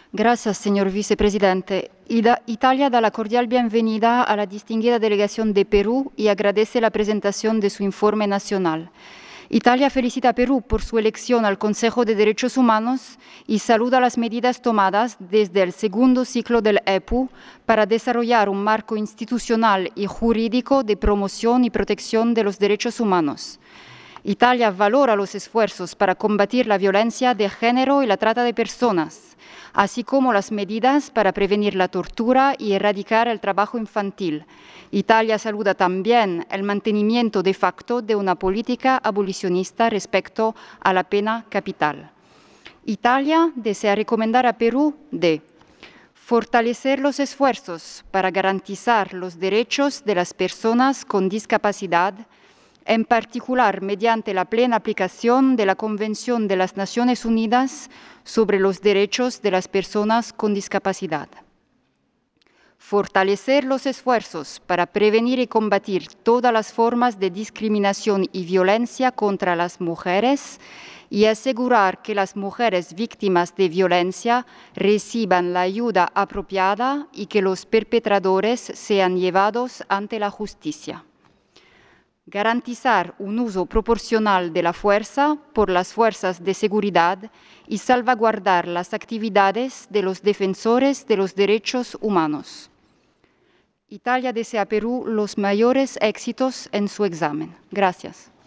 Gracias, señor vicepresidente. Italia da la cordial bienvenida a la distinguida delegación de Perú y agradece la presentación de su informe nacional. Italia felicita a Perú por su elección al Consejo de Derechos Humanos y saluda las medidas tomadas desde el segundo ciclo del EPU para desarrollar un marco institucional y jurídico de promoción y protección de los derechos humanos. Italia valora los esfuerzos para combatir la violencia de género y la trata de personas, así como las medidas para prevenir la tortura y erradicar el trabajo infantil. Italia saluda también el mantenimiento de facto de una política abolicionista respecto a la pena capital. Italia desea recomendar a Perú de fortalecer los esfuerzos para garantizar los derechos de las personas con discapacidad, en particular mediante la plena aplicación de la Convención de las Naciones Unidas sobre los Derechos de las Personas con Discapacidad. Fortalecer los esfuerzos para prevenir y combatir todas las formas de discriminación y violencia contra las mujeres y asegurar que las mujeres víctimas de violencia reciban la ayuda apropiada y que los perpetradores sean llevados ante la justicia. Garantizar un uso proporcional de la fuerza por las fuerzas de seguridad y salvaguardar las actividades de los defensores de los derechos humanos. Italia desea a Perú los mayores éxitos en su examen. Gracias.